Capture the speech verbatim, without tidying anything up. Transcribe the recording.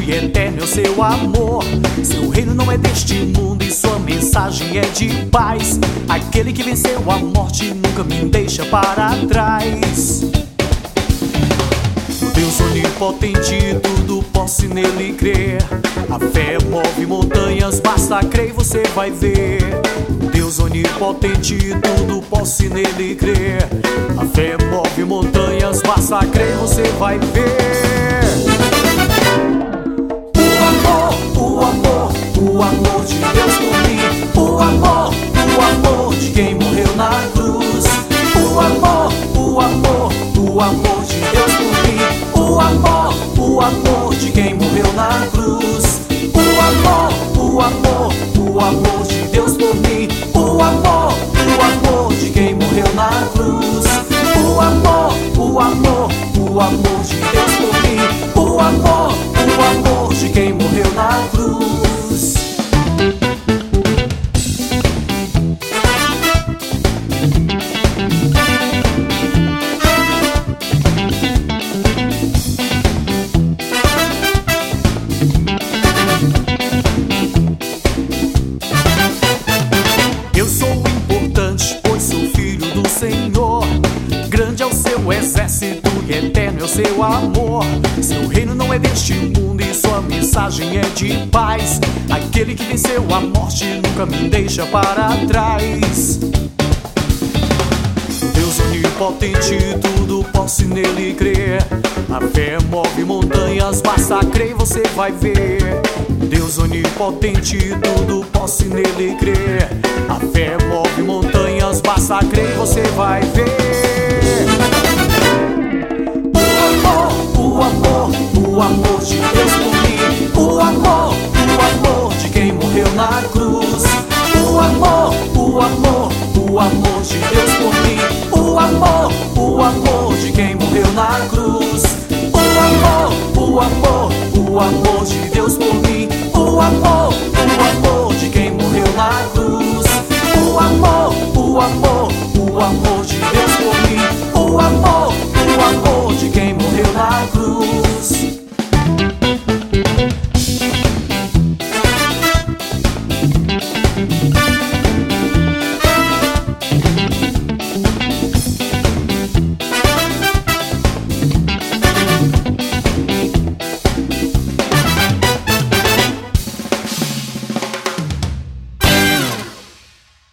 e eterno é o seu amor. Seu reino não é deste mundo e sua mensagem é de paz. Aquele que venceu a morte nunca me deixa para trás. Deus onipotente, tudo posso nele crer. A fé move montanhas, basta crer e você vai ver. Deus onipotente, tudo posso nele crer. A fé move montanhas, basta crer e você vai ver. O amor, o amor, o amor de Deus por mim. O amor, o amor de quem morreu na cruz. O amor, o amor, o amor de Deus por mim. O amor, o amor de quem morreu na cruz. O amor, o amor, o amor de Deus por mim. O amor, o amor de quem morreu na cruz. O amor, o amor, o amor de Deus por mim. O amor, o amor de quem morreu na cruz. Eu sou importante, pois sou filho do Senhor. Grande é o seu exército e eterno é o seu amor. Seu reino não é deste mundo e sua mensagem é de paz. Aquele que venceu a morte nunca me deixa para trás. Deus onipotente, tudo posso nele crer. A fé move montanhas, basta crer e você vai ver. Deus onipotente, tudo posso nele crer. A fé move montanhas, basta crer e você vai ver. O amor, o amor, o amor de Deus por mim. O amor, o amor de quem morreu na cruz. O amor, o amor, o amor de Deus por mim. O amor, o amor de quem morreu na cruz. O amor, o amor, o amor